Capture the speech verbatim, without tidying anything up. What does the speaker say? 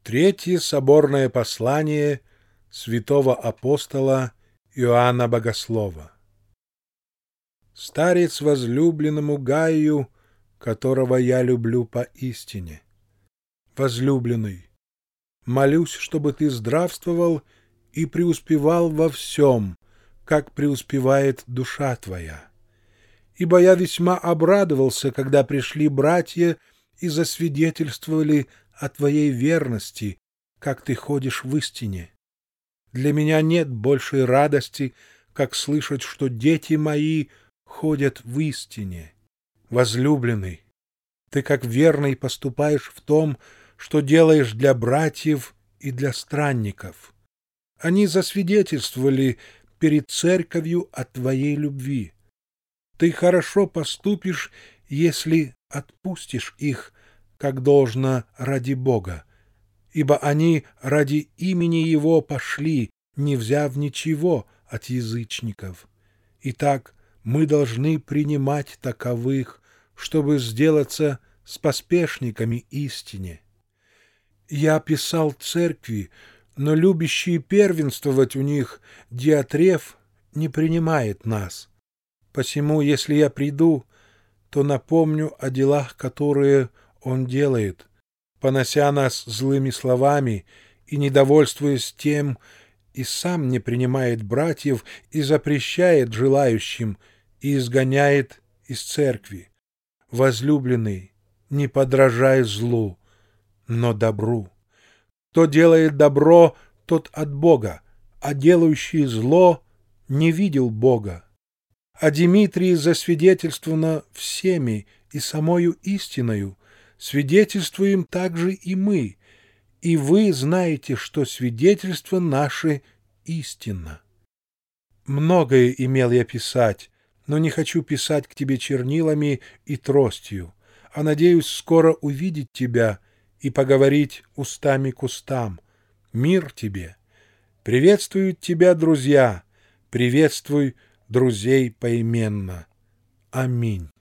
Третье соборное послание святого апостола Иоанна Богослова. Старец возлюбленному Гаю, которого я люблю поистине. Возлюбленный, молюсь, чтобы ты здравствовал и преуспевал во всем, как преуспевает душа твоя. Ибо я весьма обрадовался, когда пришли братья и засвидетельствовали о твоей верности, как ты ходишь в истине. Для меня нет большей радости, как слышать, что дети мои ходят в истине. Возлюбленный, ты как верный поступаешь в том, что делаешь для братьев и для странников. Они засвидетельствовали перед церковью о твоей любви. Ты хорошо поступишь, если отпустишь их, как должно ради Бога, ибо они ради имени Его пошли, не взяв ничего от язычников. Итак, мы должны принимать таковых, чтобы сделаться споспешниками истине. Я писал церкви, но любящий первенствовать у них Диатреф не принимает нас. Посему, если я приду, то напомню о делах, которые он делает, понося нас злыми словами и недовольствуясь тем, и сам не принимает братьев и запрещает желающим и изгоняет из церкви. Возлюбленный, не подражай злу, но добру. Кто делает добро, тот от Бога, а делающий зло не видел Бога. О Димитрии засвидетельствовано всеми и самою истиною, свидетельствуем также и мы, и вы знаете, что свидетельство наше истинно. Многое имел я писать, но не хочу писать к тебе чернилами и тростью, а надеюсь скоро увидеть тебя и поговорить устами к устам. Мир тебе! Приветствуют тебя друзья, приветствуй друзей поименно. Аминь.